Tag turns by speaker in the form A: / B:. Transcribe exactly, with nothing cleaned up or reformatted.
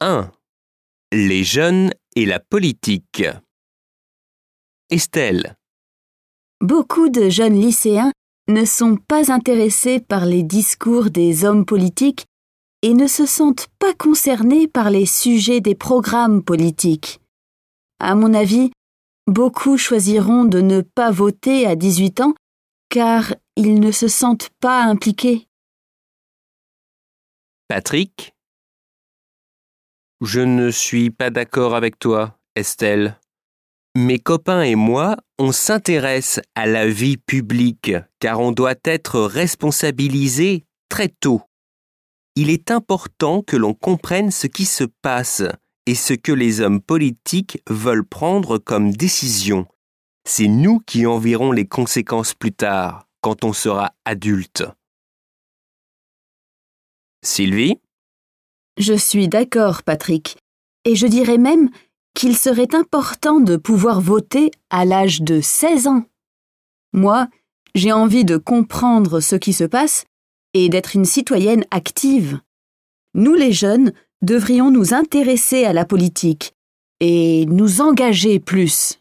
A: un. Les jeunes et la politique. Estelle.
B: Beaucoup de jeunes lycéens ne sont pas intéressés par les discours des hommes politiques et ne se sentent pas concernés par les sujets des programmes politiques. À mon avis, beaucoup choisiront de ne pas voter à dix-huit ans car ils ne se sentent pas impliqués.
A: Patrick. Je ne suis pas d'accord avec toi, Estelle. Mes copains et moi, on s'intéresse à la vie publique car on doit être responsabilisé très tôt. Il est important que l'on comprenne ce qui se passe et ce que les hommes politiques veulent prendre comme décision. C'est nous qui en verrons les conséquences plus tard, quand on sera adulte. Sylvie?
B: Je suis d'accord, Patrick, et je dirais même qu'il serait important de pouvoir voter à l'âge de seize ans. Moi, j'ai envie de comprendre ce qui se passe et d'être une citoyenne active. Nous les jeunes devrions nous intéresser à la politique et nous engager plus.